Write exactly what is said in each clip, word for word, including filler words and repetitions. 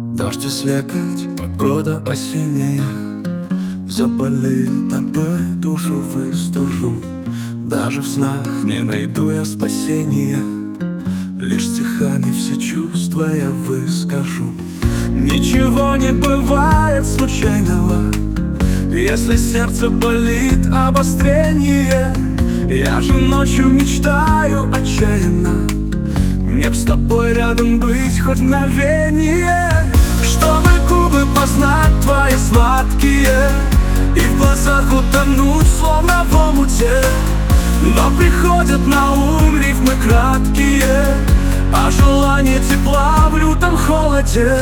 Дождь и слякоть, погода осенняя, все болит, тобой душу выстужу. Даже в снах не найду я спасения, лишь стихами все чувства я выскажу. Ничего не бывает случайного, если сердце болит обострение. Я же ночью мечтаю отчаянно, мне б с тобой рядом быть хоть мгновение, чтобы губы познать твои сладкие и в глазах утонуть, словно в омуте. Но приходят на ум рифмы краткие, а желание тепла в лютом холоде.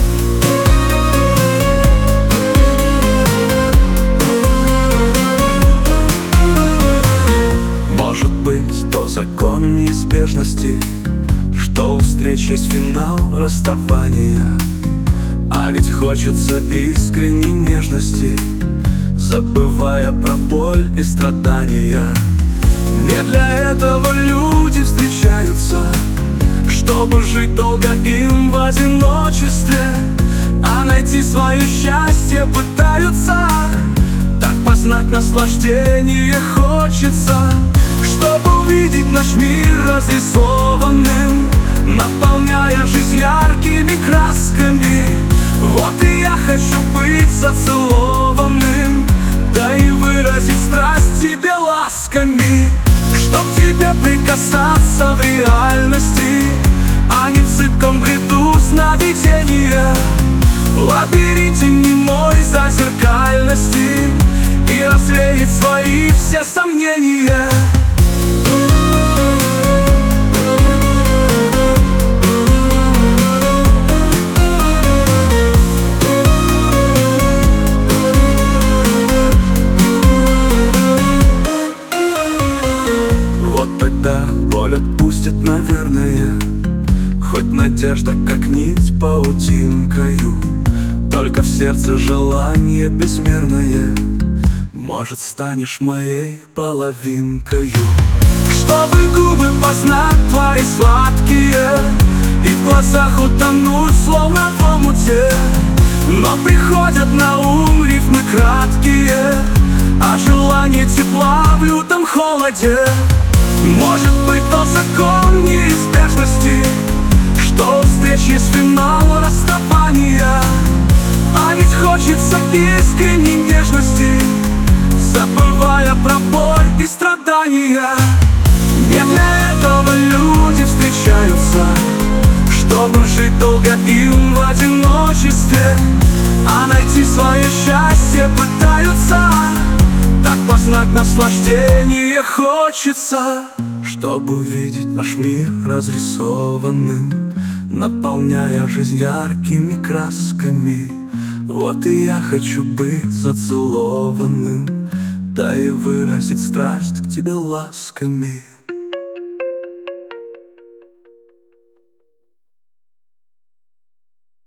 Может быть, то закон неизбежности, что у встречи есть финал расставания. А ведь хочется искренней нежности, забывая про боль и страдания. Не для этого люди встречаются, чтобы жить долго им в одиночестве, а найти свое счастье пытаются. Так познать наслаждение хочется, чтобы увидеть наш мир разрисованным, наполняя жизнь яркими красками. Вот и я хочу быть зацелованным, да и выразить страсть тебе ласками. Чтоб тебе прикасаться в реальности, а не в зыбком бреду сновидения, в лабиринте немой зазеркальности, и развеять свои все сомнения. Боль отпустит, наверное, хоть надежда, как нить паутинкою. Только в сердце желание безмерное, может, станешь моей половинкою. Чтобы губы познать твои сладкие и в глазах утонуть, словно в омуте. Но приходят на ум рифмы краткие, а желание тепла в лютом холоде. Может быть, тот закон неизбежности, что у встреч есть финал расставания. А ведь хочется искренней нежности, забывая про боль и страдания. Не для этого люди встречаются, чтобы жить долго им в одиночестве, а найти свое счастье пытаются. Так познать наслаждение хочется, чтобы увидеть наш мир разрисованным, наполняя жизнь яркими красками. Вот и я хочу быть зацелованным, да и выразить страсть к тебе ласками.